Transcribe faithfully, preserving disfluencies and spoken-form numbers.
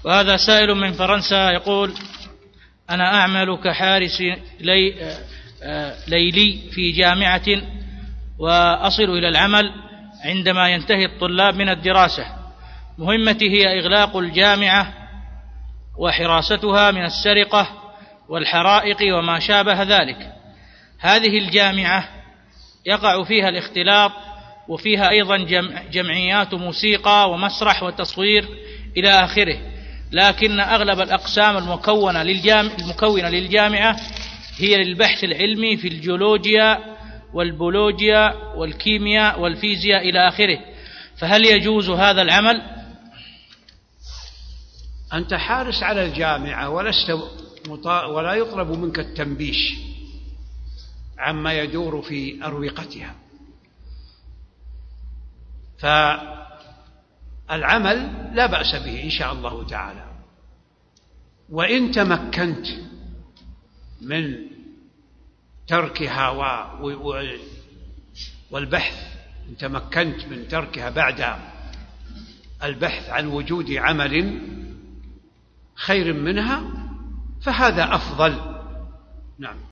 وهذا سائل من فرنسا يقول: أنا أعمل كحارس لي ليلي في جامعة، وأصل إلى العمل عندما ينتهي الطلاب من الدراسة. مهمتي هي إغلاق الجامعة وحراستها من السرقة والحرائق وما شابه ذلك. هذه الجامعة يقع فيها الاختلاط، وفيها أيضا جمعيات موسيقى ومسرح وتصوير إلى آخره، لكن أغلب الأقسام المكونة للجامعة, المكونة للجامعة هي للبحث العلمي في الجيولوجيا والبيولوجيا والكيمياء والفيزياء إلى آخره. فهل يجوز هذا العمل؟ أنت حارس على الجامعة ولست مطاع، ولا يطلب منك التنبيش عما يدور في أروقتها، فالعمل لا بأس به إن شاء الله تعالى. وإن تمكنت من تركها والبحث، إن تمكنت من تركها بعد البحث عن وجود عمل خير منها فهذا أفضل. نعم.